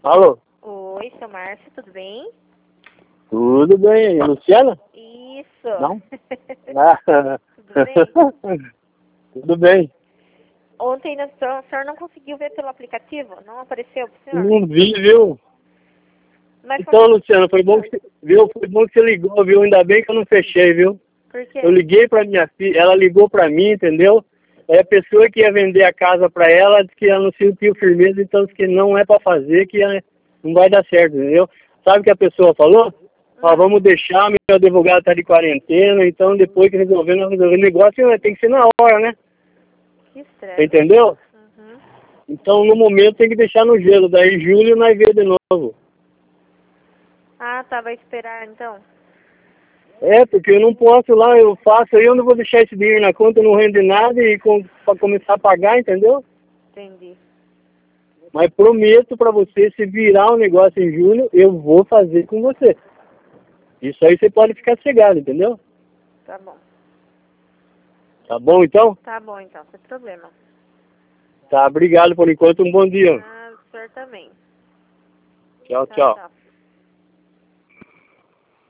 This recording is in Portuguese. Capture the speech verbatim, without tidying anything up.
Alô? Oi, seu Márcio, tudo bem? Tudo bem, Luciana? Isso. Não? Ah, Tudo bem? tudo bem. Ontem o senhor, o senhor não conseguiu ver pelo aplicativo? Não apareceu pro senhor? Não vi, viu? Mas Então, quando- Luciana, foi bom que você, viu? Foi bom que você ligou, viu? Ainda bem que eu não fechei, viu? Por quê? Eu liguei pra minha filha, ela ligou pra mim, entendeu? É a pessoa que ia vender a casa pra ela, disse que ela não sentiu firmeza, então disse que não é pra fazer, que ela não vai dar certo, entendeu? Sabe o que a pessoa falou? Ó, Hum. vamos deixar, meu advogado tá de quarentena, então depois que resolver, nós resolvemos. O negócio né, tem que ser na hora, né? Que estresse. Entendeu? Uhum. Então no momento tem que deixar no gelo, daí julho nós vê de novo. Ah, tá, vai esperar então. É, porque eu não posso lá, eu faço aí, eu não vou deixar esse dinheiro na conta, não rende nada e com, pra começar a pagar, entendeu? Entendi. Mas prometo pra você, se virar um negócio em julho, eu vou fazer com você. Isso aí você pode ficar cegado, entendeu? Tá bom. Tá bom então? Tá bom então, sem problema. Tá, obrigado por enquanto, um bom dia. Ah, o senhor também. Tchau, Tchau, tchau. tchau.